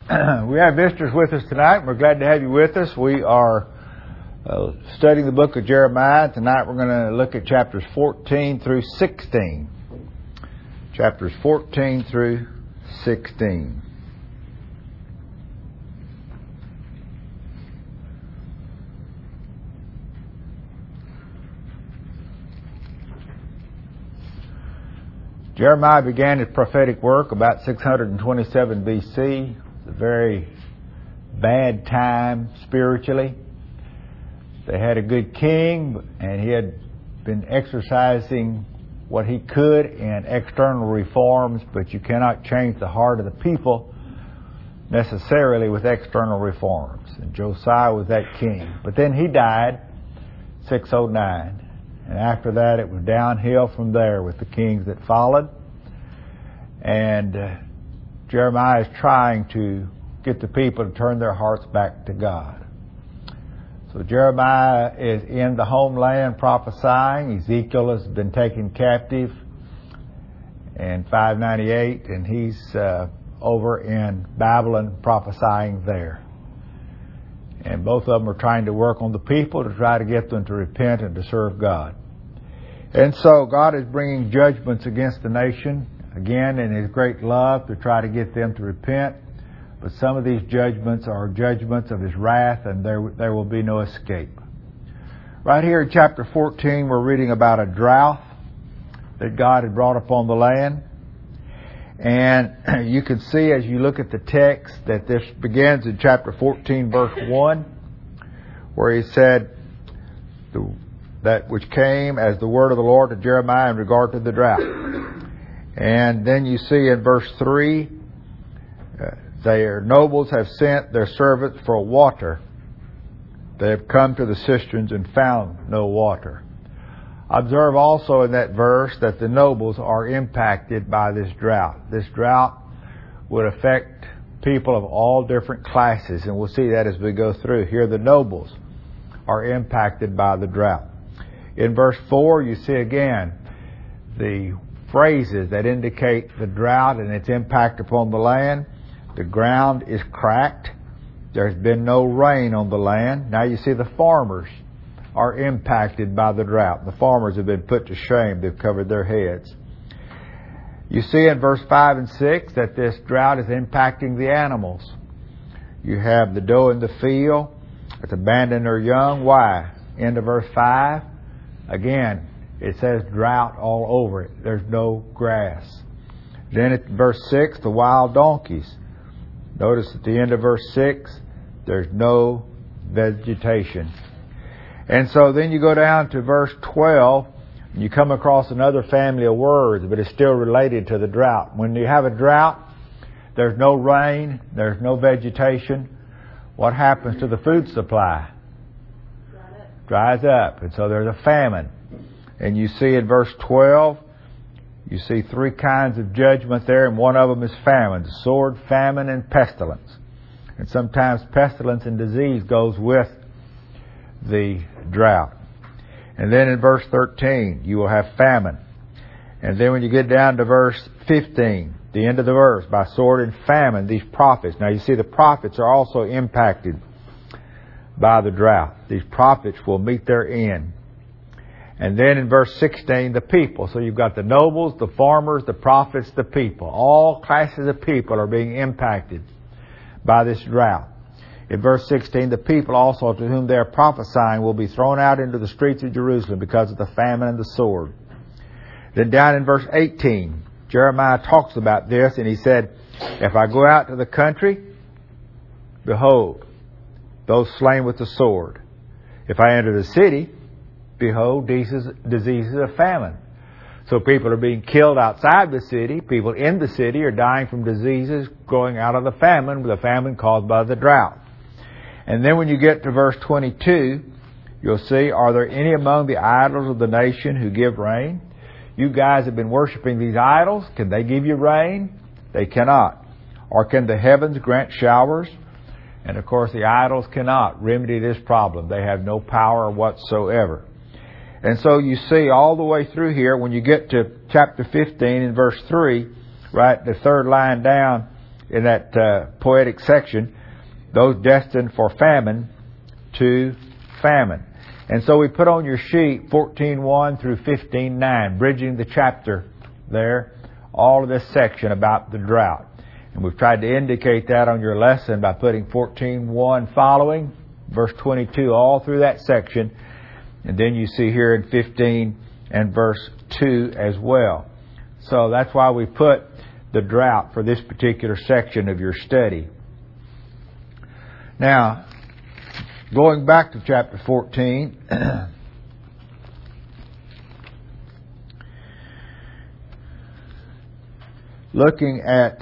We have visitors with us tonight. We're glad to have you with us. We are studying the book of Jeremiah. Tonight we're going to look at chapters 14 through 16. Chapters 14 through 16. Jeremiah began his prophetic work about 627 BC. It's a very bad time spiritually. They had a good king, and he had been exercising what he could in external reforms, but you cannot change the heart of the people necessarily with external reforms. And Josiah was that king. But then he died, 609. And after that, it was downhill from there with the kings that followed. And Jeremiah is trying to get the people to turn their hearts back to God. So Jeremiah is in the homeland prophesying. Ezekiel has been taken captive in 598, and he's over in Babylon prophesying there. And both of them are trying to work on the people to try to get them to repent and to serve God. And so God is bringing judgments against the nation, again in His great love, to try to get them to repent. But some of these judgments are judgments of His wrath, and there will be no escape. Right here in chapter 14, we're reading about a drought that God had brought upon the land. And you can see as you look at the text that this begins in chapter 14, verse 1, where He said, that which came as the word of the Lord to Jeremiah in regard to the drought. And then you see in verse 3, their nobles have sent their servants for water. They have come to the cisterns and found no water. Observe also in that verse that the nobles are impacted by this drought. This drought would affect people of all different classes, and we'll see that as we go through. Here the nobles are impacted by the drought. In verse 4, you see again the phrases that indicate the drought and its impact upon the land. The ground is cracked. There's been no rain on the land. Now you see the farmers are impacted by the drought. The farmers have been put to shame. They've covered their heads. You see in verse 5 and 6 that this drought is impacting the animals. You have the doe in the field that's abandoned her young. Why? End of verse 5. Again, it says drought all over it. There's no grass. Then at verse 6, the wild donkeys. Notice at the end of verse 6, there's no vegetation. And so then you go down to verse 12, and you come across another family of words, but it's still related to the drought. When you have a drought, there's no rain, there's no vegetation. What happens to the food supply? Dries up. And so there's a famine. And you see in verse 12, you see three kinds of judgment there, and one of them is famine: sword, famine, and pestilence. And sometimes pestilence and disease goes with the drought. And then in verse 13, you will have famine. And then when you get down to verse 15, the end of the verse, by sword and famine, these prophets. Now you see the prophets are also impacted by the drought. These prophets will meet their end. And then in verse 16, the people. So you've got the nobles, the farmers, the prophets, the people. All classes of people are being impacted by this drought. In verse 16, the people also to whom they are prophesying will be thrown out into the streets of Jerusalem because of the famine and the sword. Then down in verse 18, Jeremiah talks about this, and he said, if I go out to the country, behold, those slain with the sword. If I enter the city, behold, diseases of famine. So people are being killed outside the city. People in the city are dying from diseases growing out of the famine caused by the drought. And then when you get to verse 22, you'll see, are there any among the idols of the nation who give rain? You guys have been worshiping these idols. Can they give you rain? They cannot. Or can the heavens grant showers? And of course the idols cannot remedy this problem. They have no power whatsoever. And so you see all the way through here, when you get to chapter 15 in verse 3, right, the third line down, in that poetic section, those destined for famine to famine. And so we put on your sheet 14:1 through 15:9, bridging the chapter there, all of this section about the drought. And we've tried to indicate that on your lesson by putting 14:1 following, verse 22 all through that section. And then you see here in 15 and verse 2 as well. So that's why we put the drought for this particular section of your study. Now, going back to chapter 14, looking at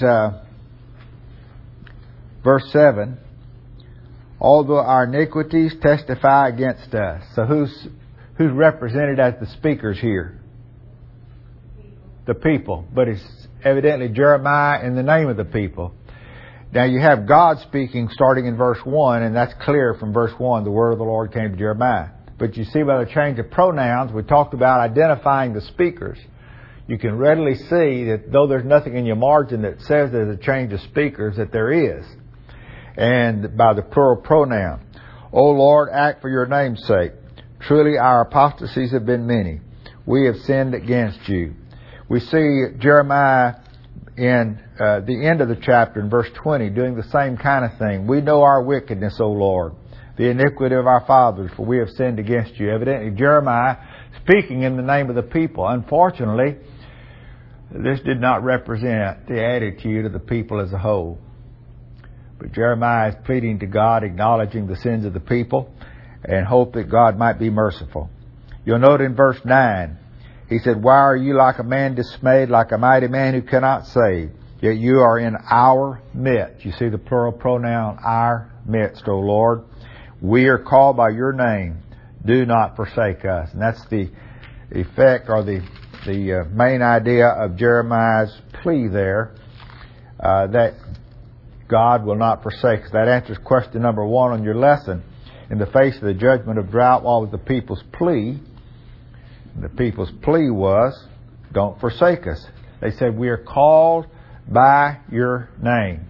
verse 7, although our iniquities testify against us. So who's represented as the speakers here? The people. But it's evidently Jeremiah in the name of the people. Now you have God speaking starting in verse 1, and that's clear from verse 1, the word of the Lord came to Jeremiah. But you see by the change of pronouns, we talked about identifying the speakers. You can readily see that though there's nothing in your margin that says there's a change of speakers, that there is. And by the plural pronoun. O Lord, act for your name's sake. Truly our apostasies have been many. We have sinned against you. We see Jeremiah in the end of the chapter in verse 20 doing the same kind of thing. We know our wickedness, O Lord, the iniquity of our fathers, for we have sinned against you. Evidently Jeremiah speaking in the name of the people. Unfortunately, this did not represent the attitude of the people as a whole. But Jeremiah is pleading to God, acknowledging the sins of the people, and hope that God might be merciful. You'll note in verse 9, he said, why are you like a man dismayed, like a mighty man who cannot save? Yet you are in our midst. You see the plural pronoun, our midst, O Lord. We are called by your name. Do not forsake us. And that's the effect or the main idea of Jeremiah's plea there, that God will not forsake us. That answers question number 1 on your lesson. In the face of the judgment of drought, what was the people's plea? The people's plea was, don't forsake us. They said, we are called by your name.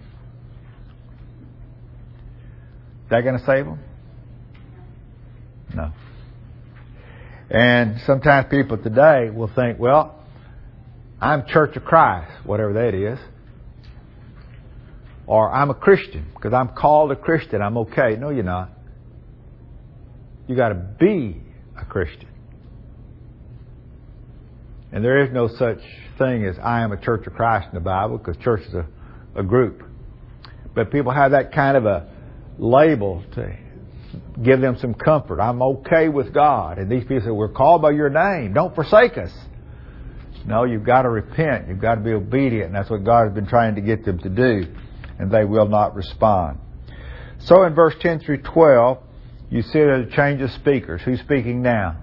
Is that going to save them? No. And sometimes people today will think, well, I'm Church of Christ, whatever that is. Or I'm a Christian because I'm called a Christian. I'm okay. No, you're not. You got to be a Christian. And there is no such thing as I am a Church of Christ in the Bible, because church is a group. But people have that kind of a label to give them some comfort. I'm okay with God. And these people say, we're called by your name. Don't forsake us. No, you've got to repent. You've got to be obedient. And that's what God has been trying to get them to do. And they will not respond. So in verse 10 through 12, you see there's a change of speakers. Who's speaking now?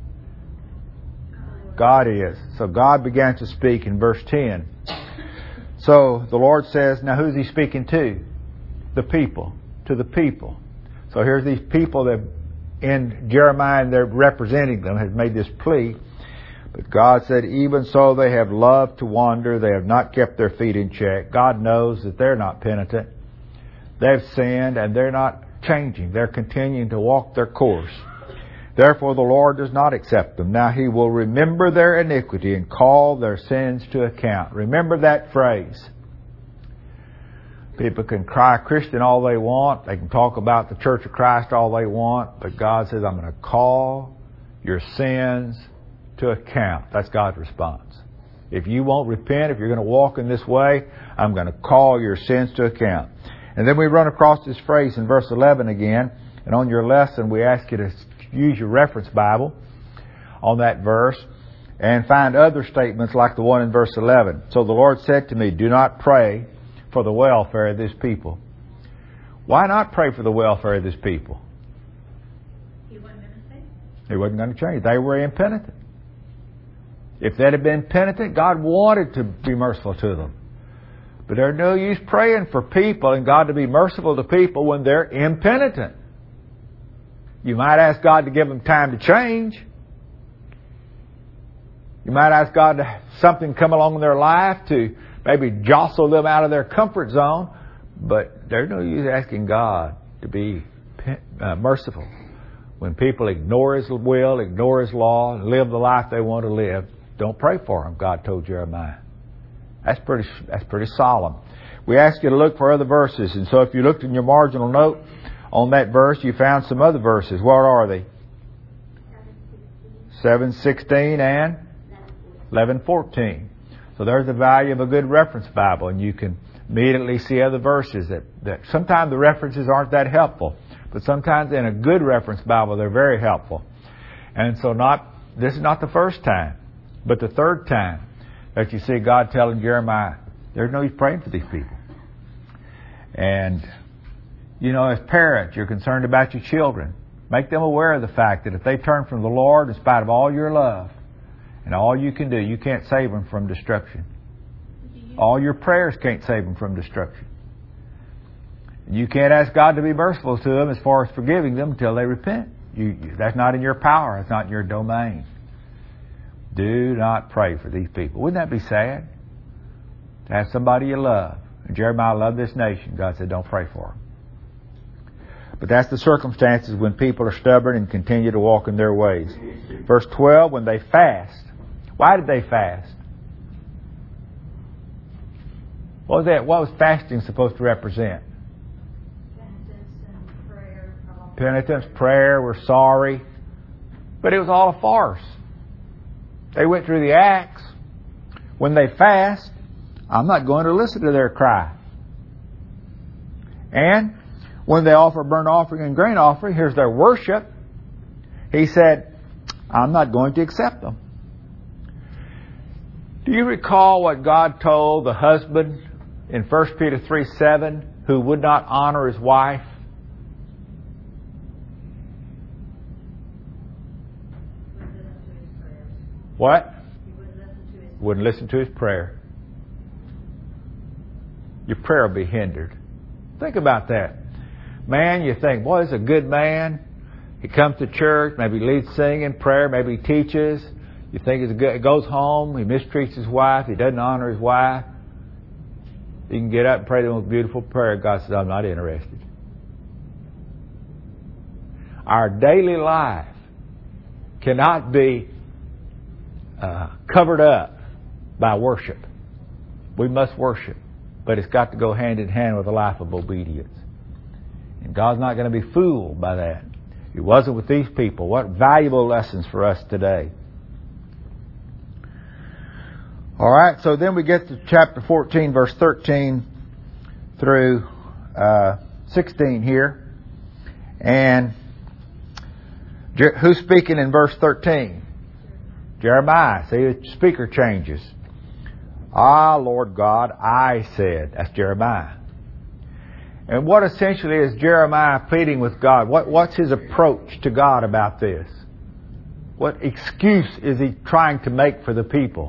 God is. So God began to speak in verse 10. So the Lord says, now who's He speaking to? The people. To the people. So here's these people that in Jeremiah, and they're representing them, has made this plea. But God said, even so they have loved to wander. They have not kept their feet in check. God knows that they're not penitent. They've sinned and they're not changing. They're continuing to walk their course. Therefore the Lord does not accept them. Now He will remember their iniquity and call their sins to account. Remember that phrase. People can cry Christian all they want. They can talk about the Church of Christ all they want. But God says, I'm going to call your sins to account. That's God's response. If you won't repent, if you're going to walk in this way, I'm going to call your sins to account. And then we run across this phrase in verse 11 again. And on your lesson, we ask you to use your reference Bible on that verse and find other statements like the one in verse 11. So the Lord said to me, do not pray for the welfare of this people. Why not pray for the welfare of this people? He wasn't going to change. He wasn't going to change. They were impenitent. If they'd have been penitent, God wanted to be merciful to them. But there's no use praying for people and God to be merciful to people when they're impenitent. You might ask God to give them time to change. You might ask God to have something come along in their life to maybe jostle them out of their comfort zone, but there's no use asking God to be merciful. When people ignore His will, ignore His law, and live the life they want to live, don't pray for them, God told Jeremiah. That's pretty solemn. We ask you to look for other verses, and so if you looked in your marginal note on that verse, you found some other verses. What are they? 7:16 and 11:14. So there's the value of a good reference Bible, and you can immediately see other verses that sometimes the references aren't that helpful, but sometimes in a good reference Bible they're very helpful. And so this is not the first time, but the third time that you see God telling Jeremiah, there's no use praying for these people. And, as parents, you're concerned about your children. Make them aware of the fact that if they turn from the Lord, in spite of all your love and all you can do, you can't save them from destruction. All your prayers can't save them from destruction. You can't ask God to be merciful to them as far as forgiving them until they repent. That's not in your power. It's not in your domain. Do not pray for these people. Wouldn't that be sad? To have somebody you love. And Jeremiah loved this nation. God said, don't pray for them. But that's the circumstances when people are stubborn and continue to walk in their ways. Verse 12, when they fast. Why did they fast? What was that? What was fasting supposed to represent? Penitence, prayer, we're sorry. But it was all a farce. They went through the acts. When they fast, I'm not going to listen to their cry. And when they offer burnt offering and grain offering, here's their worship. He said, I'm not going to accept them. Do you recall what God told the husband in 1 Peter 3:7 who would not honor his wife? What? Wouldn't listen to his prayer. Your prayer will be hindered. Think about that. Man, you think, boy, he's a good man. He comes to church, maybe leads singing, prayer, maybe he teaches. You think he's good. He goes home, he mistreats his wife, he doesn't honor his wife. You can get up and pray the most beautiful prayer. God says, I'm not interested. Our daily life cannot be covered up by worship. We must worship, but it's got to go hand in hand with a life of obedience. And God's not going to be fooled by that. He wasn't with these people. What valuable lessons for us today. All right, so then we get to chapter 14, verse 13 through 16 here. And who's speaking in verse 13? Jeremiah. See, the speaker changes. Ah, Lord God, I said. That's Jeremiah. And what essentially is Jeremiah pleading with God? What's his approach to God about this? What excuse is he trying to make for the people?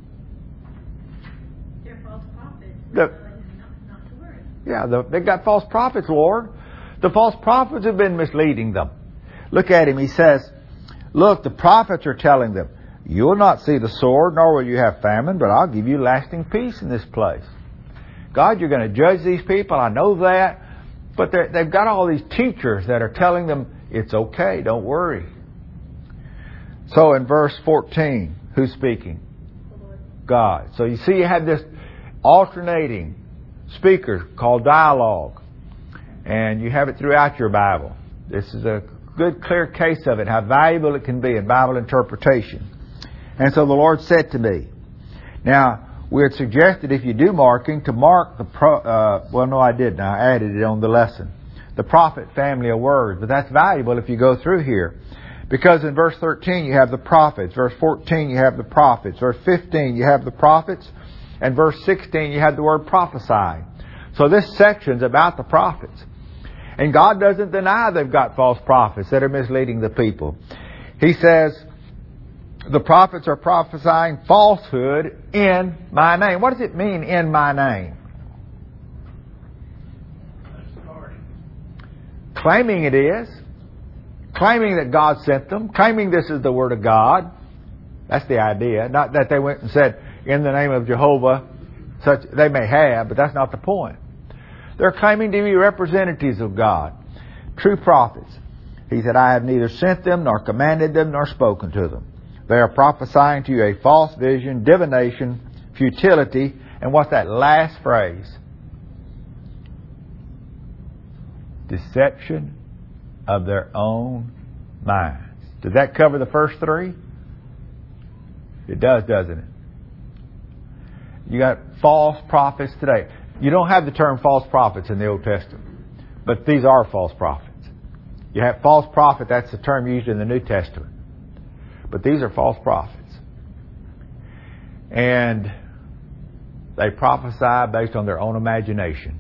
They're false prophets. Not to worry. Yeah, they've got false prophets, Lord. The false prophets have been misleading them. Look at him. He says, look, the prophets are telling them, you will not see the sword, nor will you have famine, but I'll give you lasting peace in this place. God, you're going to judge these people. I know that. But they've got all these teachers that are telling them, it's okay, don't worry. So in verse 14, who's speaking? God. So you see you have this alternating speaker called dialogue. And you have it throughout your Bible. This is a good, clear case of it, how valuable it can be in Bible interpretation. And so the Lord said to me, now, we had suggested if you do marking, to mark the well, no, I didn't. I added it on the lesson. The prophet family of words. But that's valuable if you go through here. Because in verse 13 you have the prophets. Verse 14 you have the prophets. Verse 15 you have the prophets. And verse 16 you have the word prophesying. So this section's about the prophets. And God doesn't deny they've got false prophets that are misleading the people. He says, the prophets are prophesying falsehood in my name. What does it mean, in my name? Claiming it is. Claiming that God sent them. Claiming this is the Word of God. That's the idea. Not that they went and said, in the name of Jehovah, Such they may have, but that's not the point. They're claiming to be representatives of God, true prophets. He said, I have neither sent them, nor commanded them, nor spoken to them. They are prophesying to you a false vision, divination, futility, and what's that last phrase? Deception of their own minds. Does that cover the first three? It does, doesn't it? You got false prophets today. You don't have the term false prophets in the Old Testament, but these are false prophets. You have false prophet, that's the term used in the New Testament. But these are false prophets. And they prophesy based on their own imagination.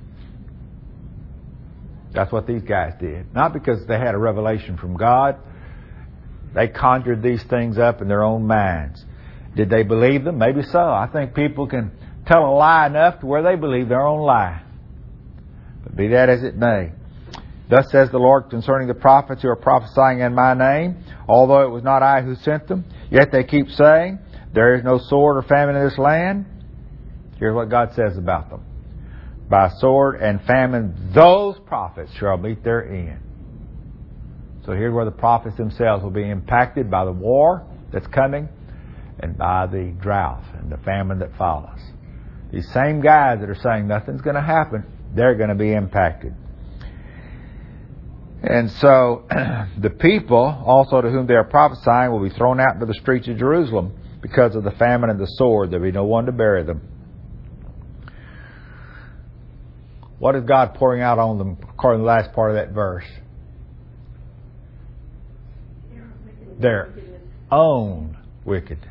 That's what these guys did. Not because they had a revelation from God. They conjured these things up in their own minds. Did they believe them? Maybe so. I think people can tell a lie enough to where they believe their own lie. But be that as it may. Thus says the Lord concerning the prophets who are prophesying in my name, although it was not I who sent them, yet they keep saying, there is no sword or famine in this land. Here's what God says about them. By sword and famine, those prophets shall meet their end. So here's where the prophets themselves will be impacted by the war that's coming and by the drought and the famine that follows. These same guys that are saying nothing's going to happen, they're going to be impacted. And so the people also to whom they are prophesying will be thrown out into the streets of Jerusalem because of the famine and the sword. There will be no one to bury them. What is God pouring out on them according to the last part of that verse? Their own wickedness.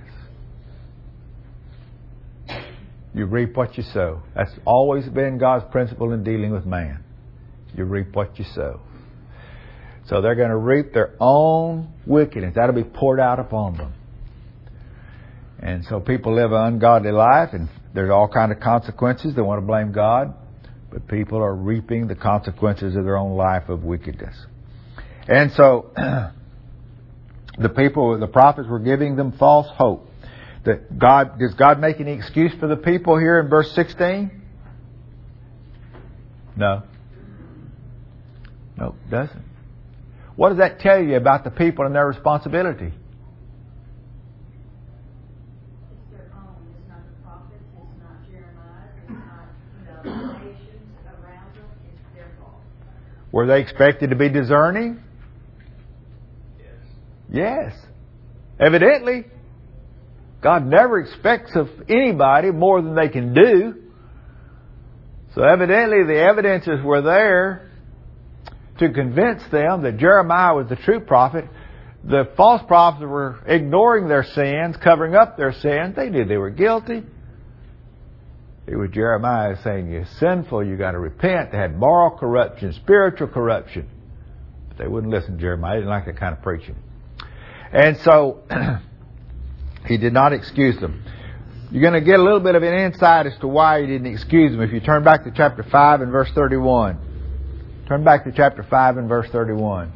You reap what you sow. That's always been God's principle in dealing with man. You reap what you sow. So they're going to reap their own wickedness. That'll be poured out upon them. And so people live an ungodly life, and there's all kind of consequences. They want to blame God, but people are reaping the consequences of their own life of wickedness. And so the prophets were giving them false hope. Does God make any excuse for the people here in verse 16? No. No, it doesn't. What does that tell you about the people and their responsibility? It's their own. It's not the prophets. It's not Jeremiah. It's not the nations around them. It's their fault. Were they expected to be discerning? Yes. Evidently. God never expects of anybody more than they can do. So evidently the evidences were there to convince them that Jeremiah was the true prophet. The false prophets were ignoring their sins, covering up their sins. They knew they were guilty. It was Jeremiah saying, you're sinful, you got to repent. They had moral corruption, spiritual corruption. But they wouldn't listen to Jeremiah. They didn't like that kind of preaching. And so he did not excuse them. You're going to get a little bit of an insight as to why he didn't excuse them if you turn back to chapter 5 and verse 31. Turn back to chapter 5 and verse 31.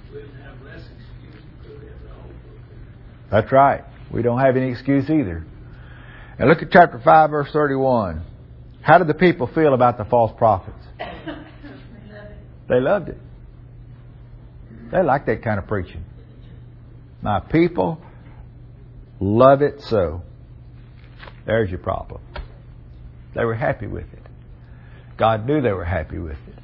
That's right. We don't have any excuse either. And look at chapter 5 verse 31. How did the people feel about the false prophets? They loved it. They liked that kind of preaching. My people love it so. There's your problem. They were happy with it. God knew they were happy with it.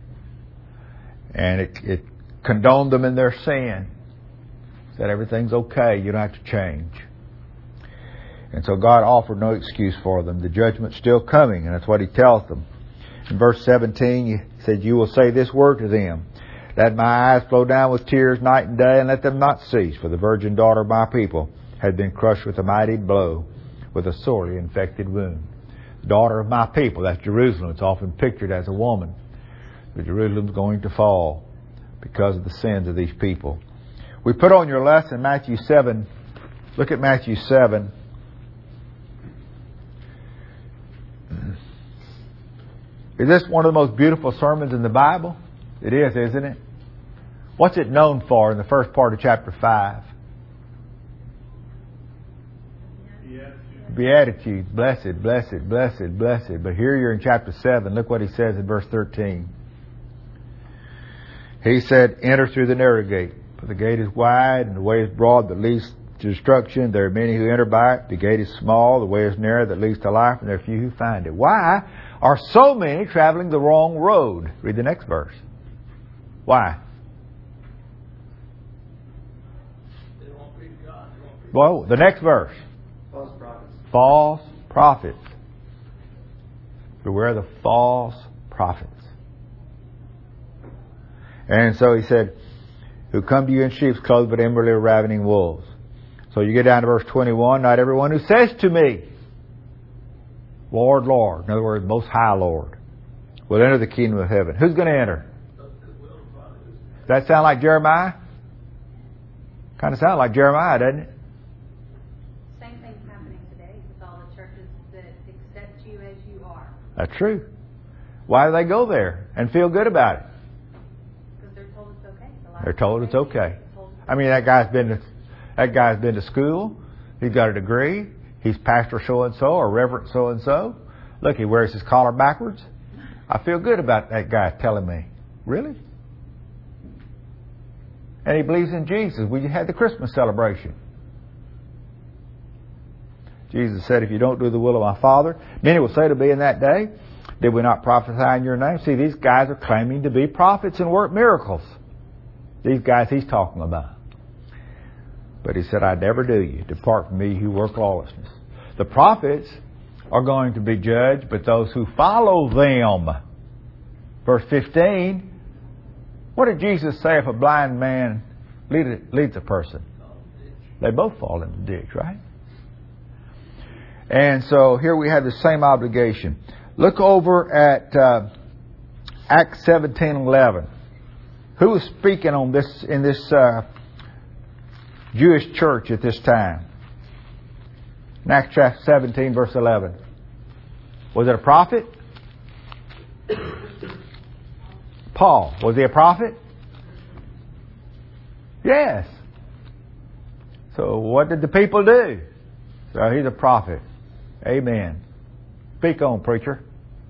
And it condoned them in their sin. Said everything's okay, you don't have to change. And so God offered no excuse for them. The judgment's still coming, and that's what He tells them. In verse 17, He said, you will say this word to them, let my eyes flow down with tears night and day, and let them not cease, for the virgin daughter of my people had been crushed with a mighty blow, with a sorely infected wound. The daughter of my people, that's Jerusalem. It's often pictured as a woman. But Jerusalem's going to fall because of the sins of these people. We put on your lesson Matthew 7. Look at Matthew 7. Is this one of the most beautiful sermons in the Bible? It is, isn't it? What's it known for in the first part of chapter 5? Beatitudes, blessed, blessed, blessed, blessed. But here you're in chapter 7. Look what he says in verse 13. He said, enter through the narrow gate. For the gate is wide and the way is broad that leads to destruction. There are many who enter by it. The gate is small, the way is narrow that leads to life, and there are few who find it. Why are so many traveling the wrong road? Read the next verse. Why? Well, the next verse. False prophets. False prophets. Beware the false prophets. And so he said, who come to you in sheep's clothes, but inwardly are ravening wolves. So you get down to verse 21, not everyone who says to me, Lord, Lord, in other words, Most High Lord, will enter the kingdom of heaven. Who's going to enter? Does that sound like Jeremiah? Kind of sound like Jeremiah, doesn't it? Same thing's happening today with all the churches that accept you as you are. That's true. Why do they go there and feel good about it? Because they're told it's okay. They're told it's okay. I mean, that guy's been to school. He's got a degree. He's pastor so and so or reverend so and so. Look, he wears his collar backwards. I feel good about that guy telling me. Really? And he believes in Jesus. We had the Christmas celebration. Jesus said, if you don't do the will of my Father, many will say to me in that day, did we not prophesy in your name? See, these guys are claiming to be prophets and work miracles. These guys he's talking about. But he said, I never knew you. Depart from me, who work lawlessness. The prophets are going to be judged, but those who follow them. Verse 15, what did Jesus say if a blind man leads a person? They both fall in the ditch, right? And so here we have the same obligation. Look over at Acts 17:11. Who was speaking on this in this Jewish church at this time? In Acts chapter 17, verse 11. Was it a prophet? Paul. Was he a prophet? Yes. So what did the people do? So he's a prophet. Amen. Speak on, preacher.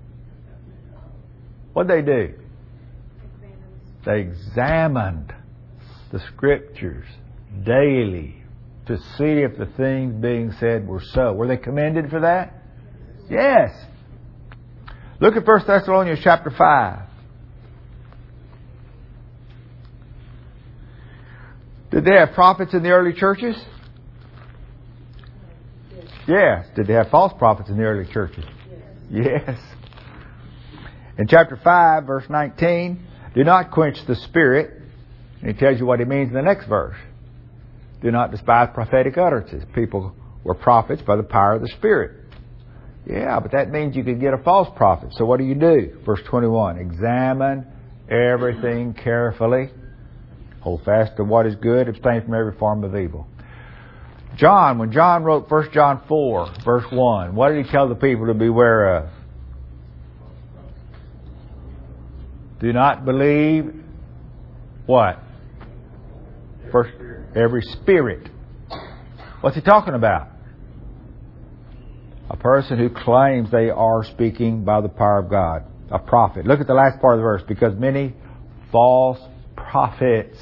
What did they do? They examined the Scriptures daily to see if the things being said were so. Were they commended for that? Yes. Look at 1 Thessalonians chapter 5. Did they have prophets in the early churches? Yes. Did they have false prophets in the early churches? Yes. In chapter 5, verse 19, do not quench the Spirit. And he tells you what he means in the next verse. Do not despise prophetic utterances. People were prophets by the power of the Spirit. Yeah, but that means you could get a false prophet. So what do? Verse 21, examine everything carefully. Hold fast to what is good. Abstain from every form of evil. John, when John wrote 1 John 4, verse 1, what did he tell the people to beware of? Do not believe what? First, every spirit. What's he talking about? A person who claims they are speaking by the power of God. A prophet. Look at the last part of the verse. Because many false prophets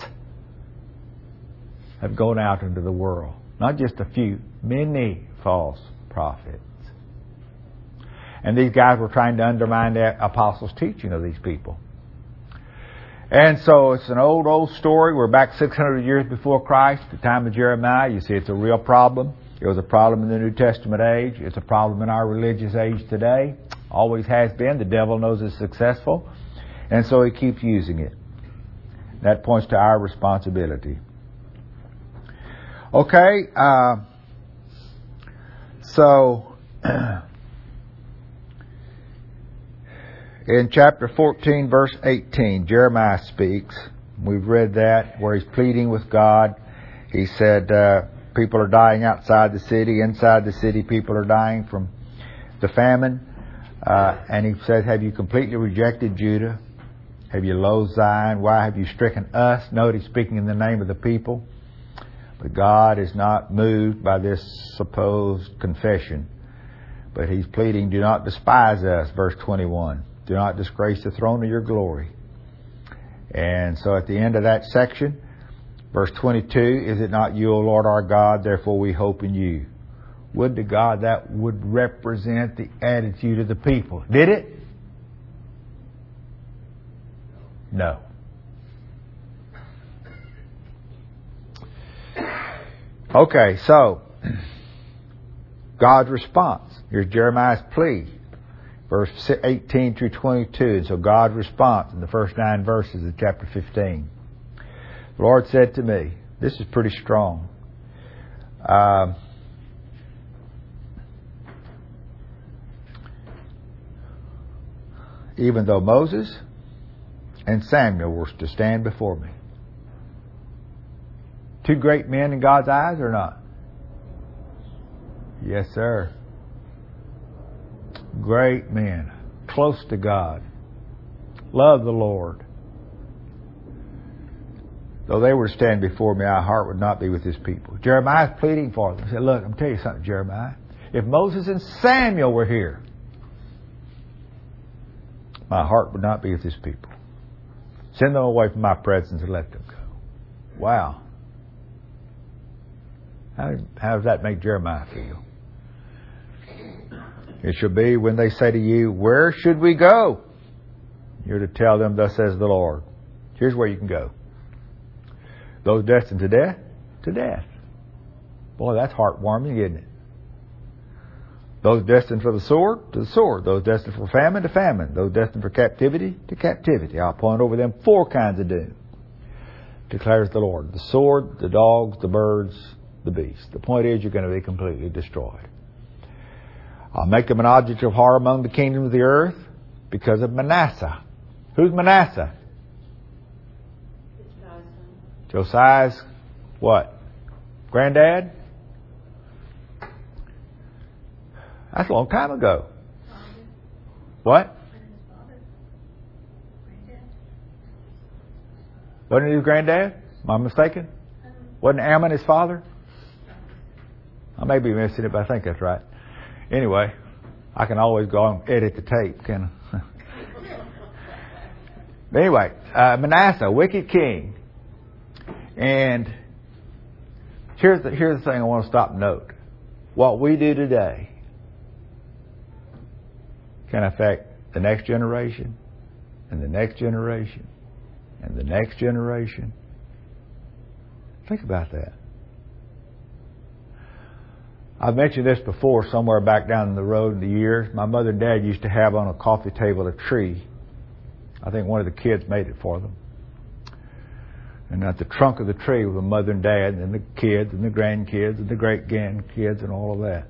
have gone out into the world. Not just a few. Many false prophets. And these guys were trying to undermine the apostles' teaching of these people. And so it's an old story. We're back 600 years before Christ, the time of Jeremiah. You see, it's a real problem. It was a problem in the New Testament age. It's a problem in our religious age today. Always has been. The devil knows it's successful. And so he keeps using it. That points to our responsibility. Okay. So in chapter 14, verse 18, Jeremiah speaks. We've read that where he's pleading with God. He said, people are dying outside the city. Inside the city, people are dying from the famine. And he says, have you completely rejected Judah? Have you loathed Zion? Why have you stricken us? Note he's speaking in the name of the people. But God is not moved by this supposed confession. But He's pleading, do not despise us, verse 21. Do not disgrace the throne of your glory. And so at the end of that section, verse 22, is it not you, O Lord our God, therefore we hope in you. Would to God that would represent the attitude of the people. Did it? No. Okay, so God's response. Here's Jeremiah's plea. Verse 18 through 22. And so God's response in the first 9 verses of chapter 15. The Lord said to me, this is pretty strong. Even though Moses and Samuel were to stand before me. 2 great men in God's eyes or not? Yes, sir. Great men. Close to God. Love the Lord. Though they were to stand before me, my heart would not be with His people. Jeremiah's pleading for them. He said, look, I'm telling you something, Jeremiah. If Moses and Samuel were here, my heart would not be with His people. Send them away from my presence and let them go. Wow. How does that make Jeremiah feel? It shall be when they say to you, where should we go? You're to tell them, thus says the Lord. Here's where you can go. Those destined to death, to death. Boy, that's heartwarming, isn't it? Those destined for the sword, to the sword. Those destined for famine, to famine. Those destined for captivity, to captivity. I'll point over them 4 kinds of doom, declares the Lord. The sword, the dogs, the birds, the beasts. The point is, you're going to be completely destroyed. I'll make them an object of horror among the kingdoms of the earth because of Manasseh. Who's Manasseh? Josiah's what? Granddad? That's a long time ago. What? Wasn't it his granddad? Am I mistaken? Wasn't Ammon his father? I may be missing it, but I think that's right. Anyway, I can always go and edit the tape, can I? But anyway, Manasseh, wicked king. And here's the thing I want to stop and note. What we do today can affect the next generation, and the next generation, and the next generation. Think about that. I've mentioned this before somewhere back down the road in the years. My mother and dad used to have on a coffee table a tree. I think one of the kids made it for them. And at the trunk of the tree was my mother and dad and the kids and the grandkids and the great-grandkids and all of that.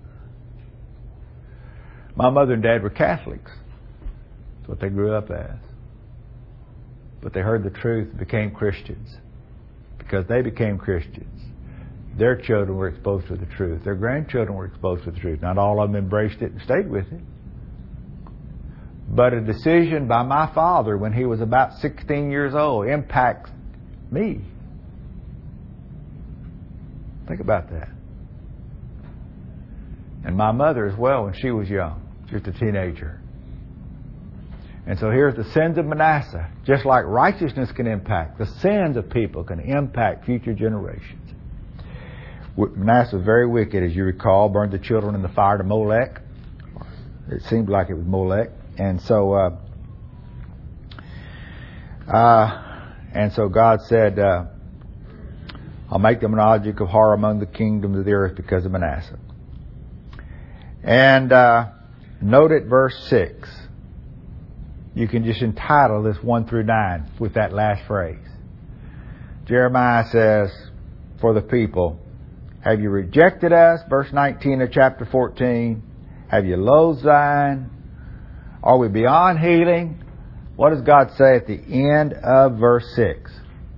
My mother and dad were Catholics. That's what they grew up as. But they heard the truth and became Christians. Because they became Christians, their children were exposed to the truth. Their grandchildren were exposed to the truth. Not all of them embraced it and stayed with it. But a decision by my father when he was about 16 years old impacts me. Think about that. And my mother as well when she was young, just a teenager. And so here's the sins of Manasseh. Just like righteousness can impact, the sins of people can impact future generations. Manasseh was very wicked, as you recall, burned the children in the fire to Molech. It seemed like it was Molech. And so God said, I'll make them an object of horror among the kingdoms of the earth because of Manasseh. And note at verse 6. You can just entitle this 1 through 9 with that last phrase. Jeremiah says, for the people, have you rejected us? Verse 19 of chapter 14. Have you loathed Zion? Are we beyond healing? What does God say at the end of verse 6?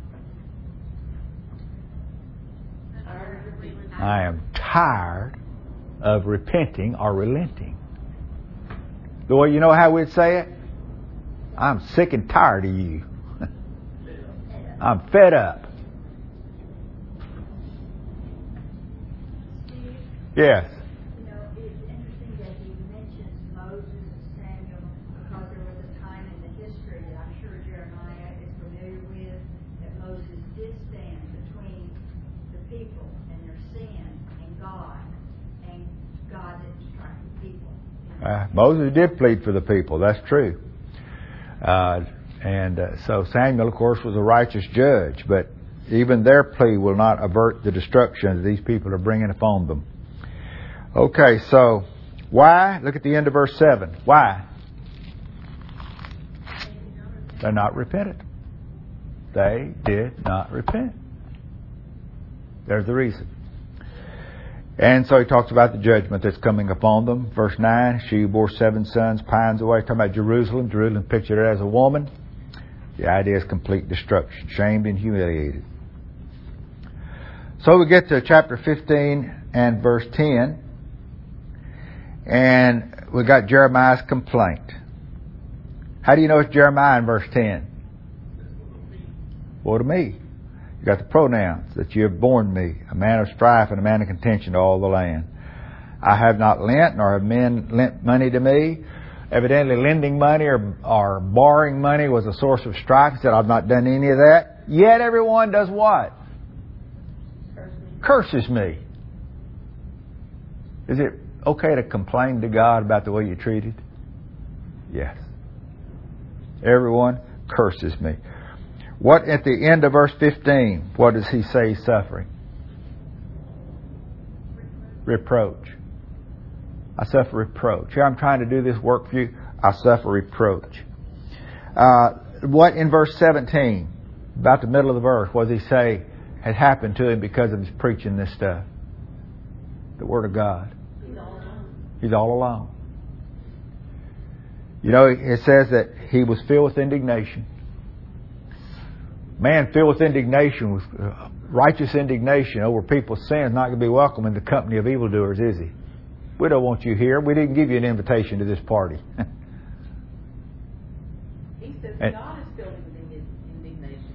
I am tired of repenting or relenting. The way you know how we'd say it? I'm sick and tired of you. I'm fed up. Yes. You know, it's interesting that he mentions Moses and Samuel because there was a time in the history that I'm sure Jeremiah is familiar with that Moses did stand between the people and their sin and God didn't strike the people. Moses did plead for the people. That's true. So Samuel, of course, was a righteous judge, but even their plea will not avert the destruction that these people are bringing upon them. Okay, so why? Look at the end of verse 7. Why? They're not repentant. They did not repent. There's the reason. And so he talks about the judgment that's coming upon them. Verse 9, she who bore 7 sons pines away. Talking about Jerusalem. Jerusalem pictured as a woman. The idea is complete destruction, shamed and humiliated. So we get to chapter 15 and verse 10. And we got Jeremiah's complaint. How do you know it's Jeremiah in verse 10? Woe to me. You got the pronouns, that you have borne me, a man of strife and a man of contention to all the land. I have not lent, nor have men lent money to me. Evidently lending money or borrowing money was a source of strife. He said, I've not done any of that. Yet everyone does what? Curses me. Is it okay to complain to God about the way you're treated? Yes. Everyone curses me. What at the end of verse 15, what does he say he's suffering? Reproach. I suffer reproach. Here I'm trying to do this work for you. I suffer reproach. What in verse 17, about the middle of the verse, what does he say had happened to him because of his preaching this stuff? The Word of God. He's all alone. You know, it says that he was filled with indignation. Man filled with indignation, with righteous indignation over people's sins, not going to be welcome in the company of evildoers, is he? We don't want you here. We didn't give you an invitation to this party. He says God is filled with indignation.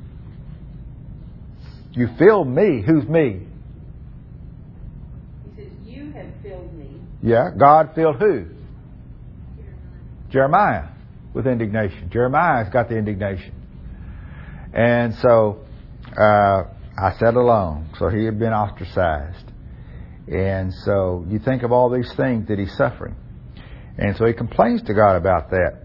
You filled me. Who's me? He says, you have filled me. Yeah, God filled who? Jeremiah with indignation. Jeremiah's got the indignation. And so I sat alone. So he had been ostracized. And so you think of all these things that he's suffering. And so he complains to God about that.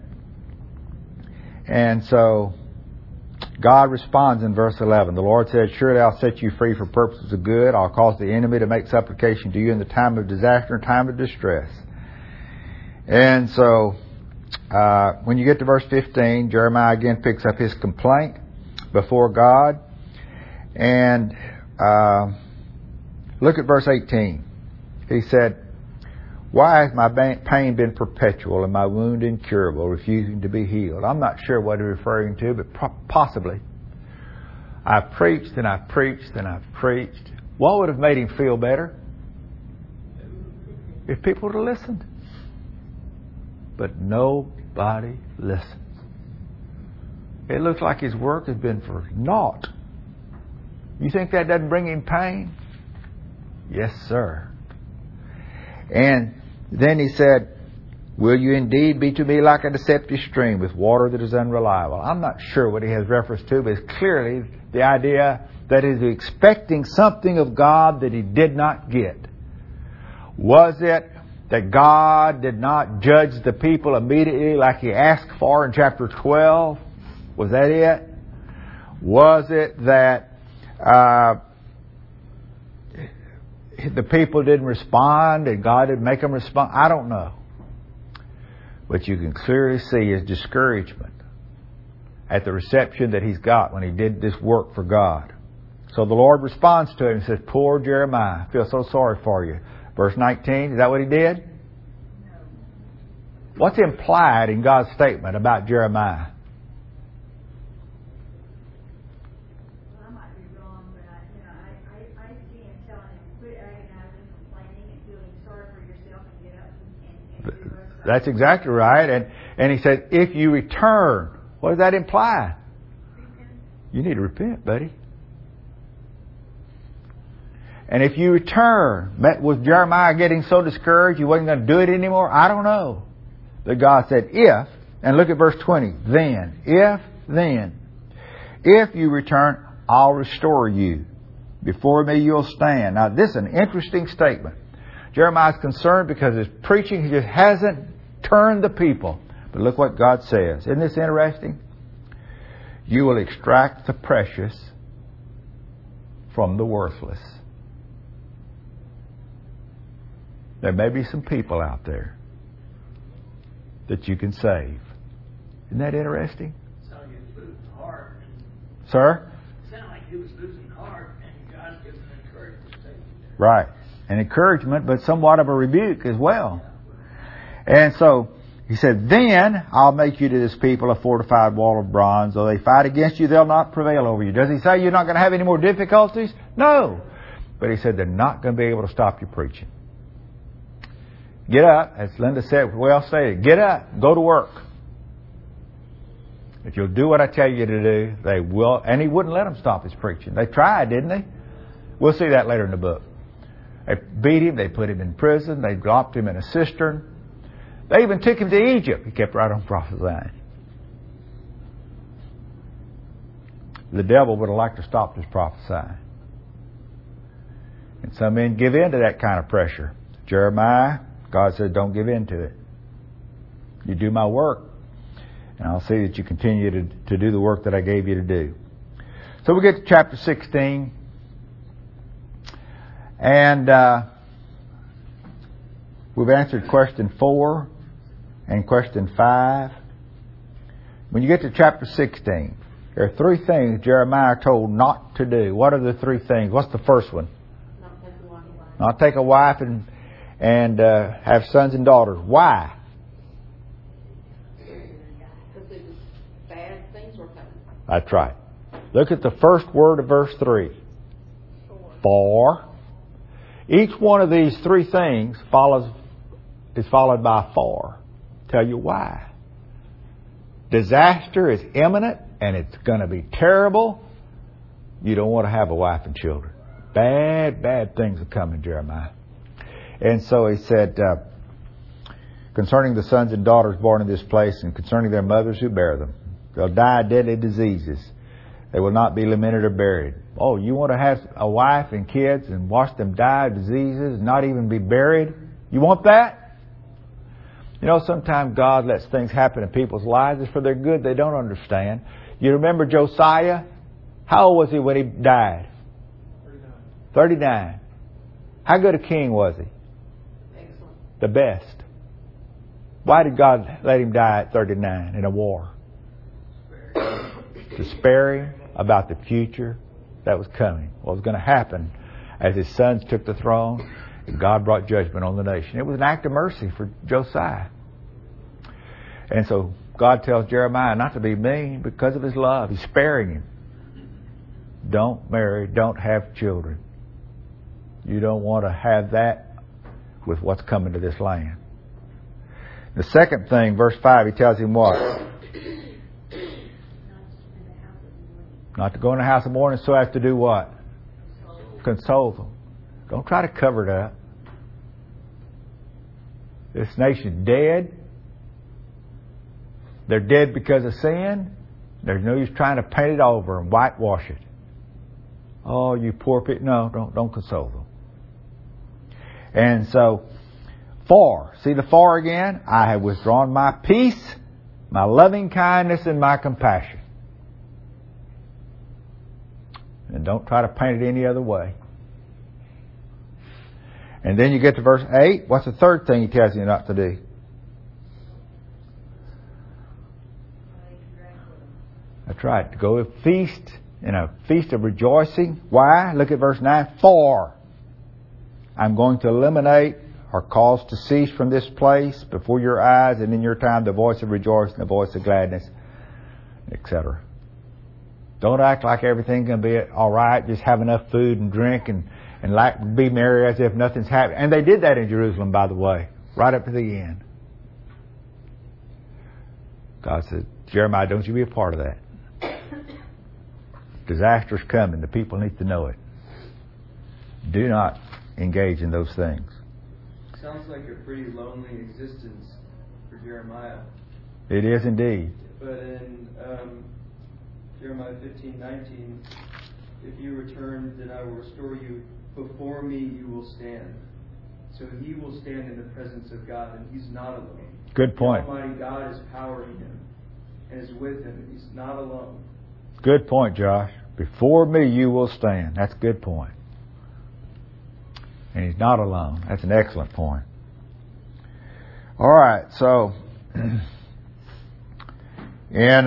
And so God responds in verse 11. The Lord said, surely I'll set you free for purposes of good. I'll cause the enemy to make supplication to you in the time of disaster and time of distress. And so when you get to verse 15, Jeremiah again picks up his complaint before God. And look at verse 18. He said, why has my pain been perpetual and my wound incurable, refusing to be healed? I'm not sure what he's referring to, but possibly. I've preached and I've preached and I've preached. What would have made him feel better? If people would have listened. But nobody listens. It looks like his work has been for naught. You think that doesn't bring him pain? Yes, sir. And then he said, will you indeed be to me like a deceptive stream with water that is unreliable? I'm not sure what he has reference to, but it's clearly the idea that he's expecting something of God that he did not get. Was it that God did not judge the people immediately like he asked for in chapter 12? Was that it? Was it that the people didn't respond and God didn't make them respond? I don't know. But you can clearly see his discouragement at the reception that he's got when he did this work for God. So the Lord responds to him and says, poor Jeremiah, I feel so sorry for you. Verse 19, is that what he did? No. What's implied in God's statement about Jeremiah? Well, I might be wrong, but I see him telling him, quit agonizing, complaining, and feeling sorry for yourself and get up and do the rest of That's exactly right. And he said, if you return, what does that imply? Repent. You need to repent, buddy. And if you return, was Jeremiah getting so discouraged he wasn't going to do it anymore? I don't know. But God said, if, and look at verse 20, then, if you return, I'll restore you. Before me you'll stand. Now this is an interesting statement. Jeremiah's concerned because his preaching, he just hasn't turned the people. But look what God says. Isn't this interesting? You will extract the precious from the worthless. There may be some people out there that you can save. Isn't that interesting? Sounded like he was losing heart. Sir? It sounded like he was losing heart, and God's giving him encouragement. Right. An encouragement, but somewhat of a rebuke as well. And so, he said, then I'll make you to this people a fortified wall of bronze. Though they fight against you, they'll not prevail over you. Does he say you're not going to have any more difficulties? No. But he said they're not going to be able to stop you preaching. Get up, as Linda said, well stated, get up, go to work. If you'll do what I tell you to do, they will. And he wouldn't let them stop his preaching. They tried, didn't they? We'll see that later in the book. They beat him, they put him in prison, they dropped him in a cistern. They even took him to Egypt. He kept right on prophesying. The devil would have liked to stop his prophesying. And some men give in to that kind of pressure. Jeremiah, God said, don't give in to it. You do my work, and I'll see that you continue to do the work that I gave you to do. So we get to chapter 16. And we've answered question 4 and question 5. When you get to chapter 16, there are 3 things Jeremiah told not to do. What are the 3 things? What's the first one? Not take a wife and have sons and daughters. Why? Because bad things were coming. That's right. Look at the first word of verse 3. For. Each one of these 3 things is followed by for. Tell you why. Disaster is imminent and it's going to be terrible. You don't want to have a wife and children. Bad things are coming, Jeremiah. And so he said, concerning the sons and daughters born in this place and concerning their mothers who bear them, they'll die of deadly diseases. They will not be lamented or buried. Oh, you want to have a wife and kids and watch them die of diseases and not even be buried? You want that? You know, sometimes God lets things happen in people's lives. It's for their good. They don't understand. You remember Josiah? How old was he when he died? 39. How good a king was he? Excellent. The best. Why did God let him die at 39 in a war? To spare him about the future that was coming. What was going to happen as his sons took the throne and God brought judgment on the nation. It was an act of mercy for Josiah. And so God tells Jeremiah not to be mean because of his love. He's sparing him. Don't marry, don't have children. You don't want to have that with what's coming to this land. The second thing, verse 5, he tells him what? Not to go in the house of mourning so as to do what? Console them. Don't try to cover it up. This nation's dead. They're dead because of sin. There's no use trying to paint it over and whitewash it. Oh, you poor people. No, don't console them. And so, for. See the for again? I have withdrawn my peace, my loving kindness, and my compassion. And don't try to paint it any other way. And then you get to verse 8. What's the third thing he tells you not to do? That's right. To go to a feast, in a feast of rejoicing. Why? Look at verse 9. For I'm going to eliminate or cause to cease from this place before your eyes and in your time the voice of rejoicing, the voice of gladness, etc. Don't act like everything's going to be all right. Just have enough food and drink and be merry as if nothing's happening. And they did that in Jerusalem, by the way, right up to the end. God said, Jeremiah, don't you be a part of that. Disaster's coming. The people need to know it. Do not engage in those things. Sounds like a pretty lonely existence for Jeremiah. It is indeed. But in Jeremiah 15:19, if you return, then I will restore you. Before me you will stand. So he will stand in the presence of God, and he's not alone. Good point. The Almighty God is powering him and is with him. He's not alone. Good point, Josh. Before me you will stand. That's a good point. And he's not alone. That's an excellent point. All right, so in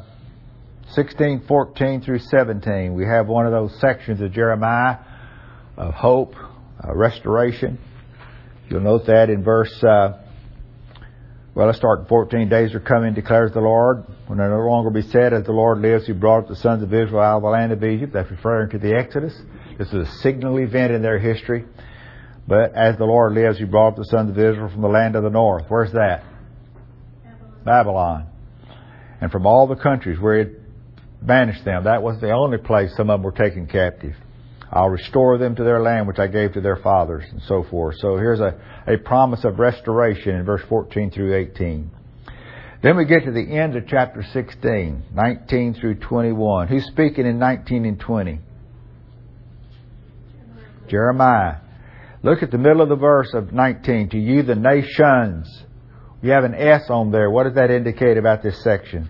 16:14 through 17, we have one of those sections of Jeremiah of hope, restoration. You'll note that in verse, let's start in 14. Days are coming, declares the Lord, when there no longer be said, as the Lord lives, who brought up the sons of Israel out of the land of Egypt. That's referring to the Exodus. This is a signal event in their history. But as the Lord lives, He brought up the sons of Israel from the land of the north. Where's that? Babylon. And from all the countries where He banished them. That was the only place some of them were taken captive. I'll restore them to their land which I gave to their fathers, and so forth. So here's a promise of restoration in verse 14 through 18. Then we get to the end of chapter 16, 19 through 21. Who's speaking in 19 and 20? Jeremiah. Look at the middle of the verse of 19. To you the nations. You have an S on there. What does that indicate about this section?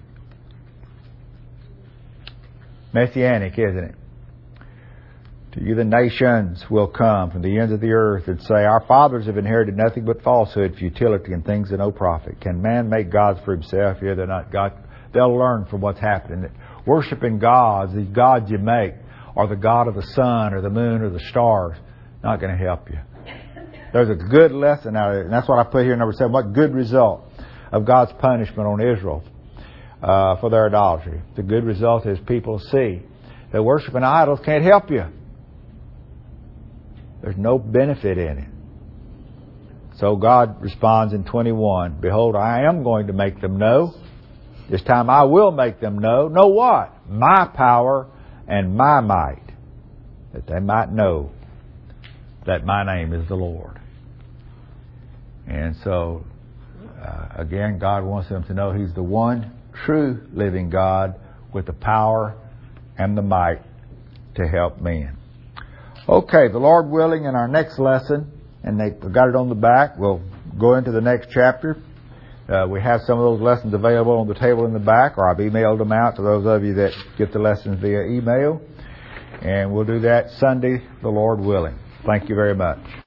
Messianic, isn't it? To you the nations will come from the ends of the earth and say, our fathers have inherited nothing but falsehood, futility, and things of no profit. Can man make gods for himself? Yeah, they're not God. They'll learn from what's happening. Worshiping gods, these gods you make, are the god of the sun or the moon or the stars. Not going to help you. There's a good lesson out of it, and that's what I put here, number 7. What good result of God's punishment on Israel for their idolatry? The good result is people see that worshiping idols can't help you. There's no benefit in it. So God responds in 21, behold, I am going to make them know. This time I will make them know. Know what? My power and my might, that they might know that my name is the Lord. And so, again, God wants them to know He's the one true living God with the power and the might to help men. Okay, the Lord willing, in our next lesson, and they've got it on the back, we'll go into the next chapter. We have some of those lessons available on the table in the back, or I've emailed them out to those of you that get the lessons via email. And we'll do that Sunday, the Lord willing. Thank you very much.